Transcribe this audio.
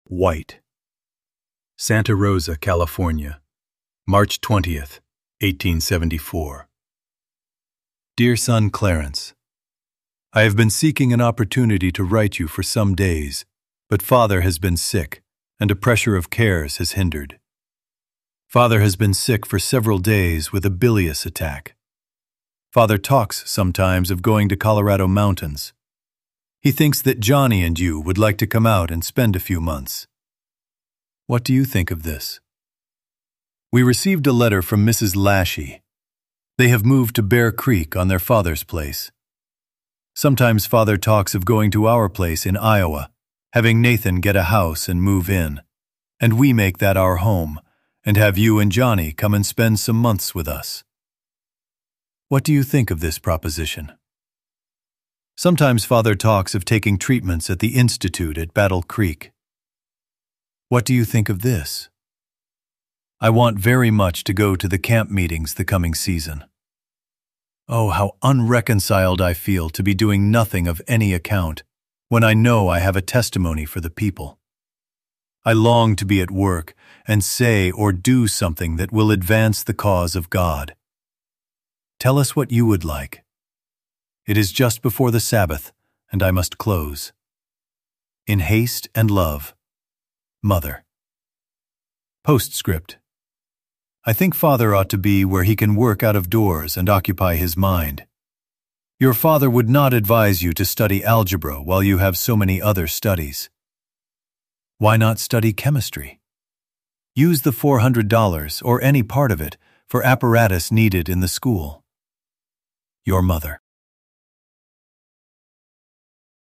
White. Santa Rosa, California, March 20th, 1874. Dear son Clarence, I have been seeking an opportunity to write you for some days, but Father has been sick, and a pressure of cares has hindered. Father has been sick for several days with a bilious attack. Father talks sometimes of going to Colorado mountains. He thinks that Johnny and you would like to come out and spend a few months. What do you think of this? We received a letter from Mrs. Lashy. They have moved to Bear Creek on their father's place. Sometimes Father talks of going to our place in Iowa, having Nathan get a house and move in, and we make that our home, and have you and Johnny come and spend some months with us. What do you think of this proposition? Sometimes Father talks of taking treatments at the Institute at Battle Creek. What do you think of this? I want very much to go to the camp meetings the coming season. Oh, how unreconciled I feel to be doing nothing of any account when I know I have a testimony for the people. I long to be at work and say or do something that will advance the cause of God. Tell us what you would like. It is just before the Sabbath, and I must close. In haste and love, Mother. Postscript. I think Father ought to be where he can work out of doors and occupy his mind. Your father would not advise you to study algebra while you have so many other studies. Why not study chemistry? Use the $400 or any part of it for apparatus needed in the school. Your mother.